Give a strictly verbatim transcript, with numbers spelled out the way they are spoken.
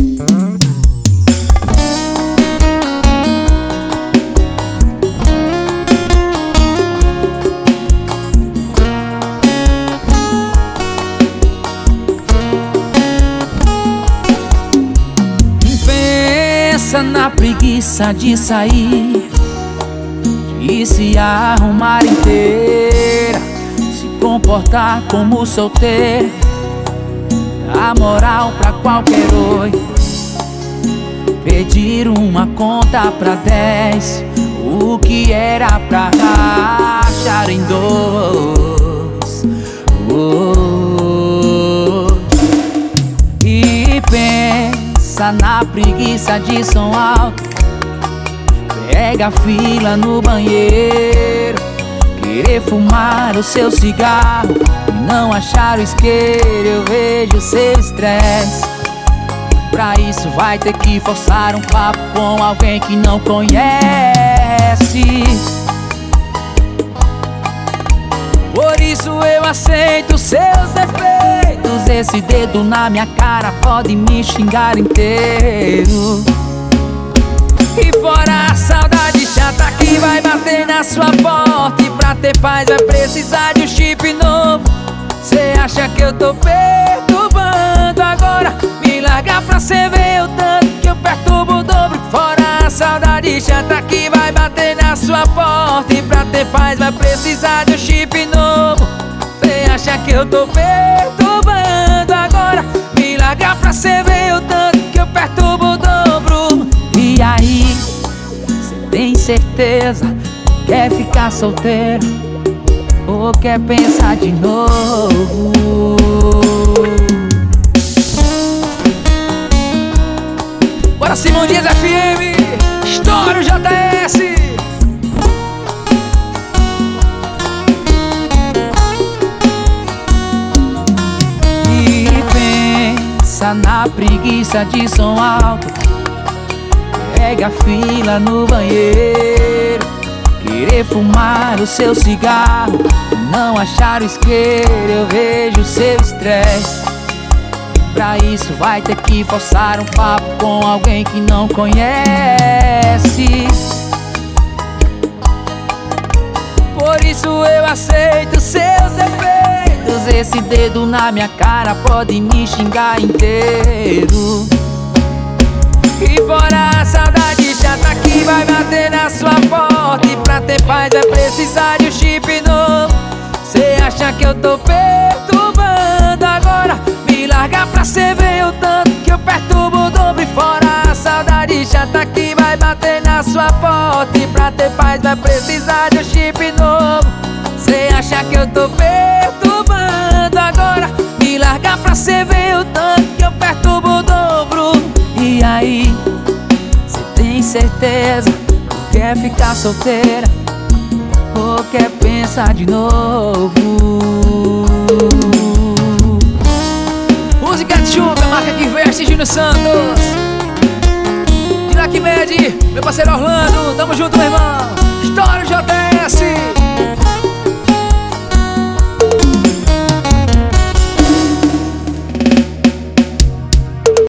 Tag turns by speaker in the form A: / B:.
A: Na preguiça de sair, de se arrumar inteira, se comportar como solteira, dar moral pra qualquer oi, pedir uma conta pra dez, o que era pra rachar em dois. Oh, e pensa na preguiça de som alto, pega a fila no banheiro, querer fumar o seu cigarro e não achar o isqueiro. Eu vejo seu estresse, pra isso vai ter que forçar um papo com alguém que não conhece. Por isso eu aceito seus defeitos. Esse dedo na minha cara pode me xingar inteiro. E fora a saudade chata que vai bater na sua porta, e pra ter paz vai precisar de um chip novo. Cê acha que eu tô perturbando agora? Me larga pra cê ver o tanto que eu perturbo o dobro. Fora a saudade chata que vai bater na sua porta, e pra ter paz vai precisar de um chip novo. Cê acha que eu tô perturbando agora? Me larga pra cê ver o tanto que eu perturbo o dobro. E aí, cê tem certeza que quer ficar solteiro ou quer pensar de novo? Bora Simão Dias F M, estoura o J S. Na preguiça de som alto, pega a fila no banheiro, querer fumar o seu cigarro, não achar o isqueiro. Eu vejo seu estresse, pra isso vai ter que forçar um papo com alguém que não conhece. Por isso eu aceito seus defeitos. Esse dedo na minha cara pode me xingar inteiro. E fora a saudade chata que vai bater na sua porta, e pra ter paz vai precisar de um chip novo. Cê acha que eu tô perturbando agora? Me larga pra cê ver o tanto que eu perturbo o dobro. E fora a saudade chata que vai bater na sua porta, e pra ter paz vai precisar de um chip novo. Cê acha que eu tô perturbando agora? Me larga pra cê ver o tanto que eu perturbo o dobro. E aí, cê tem certeza que quer ficar solteira ou quer pensar de novo? Música de chuva, marca que veste, Júnior Santos. Tiraquimed, meu parceiro Orlando, tamo junto, meu irmão. Estoura o J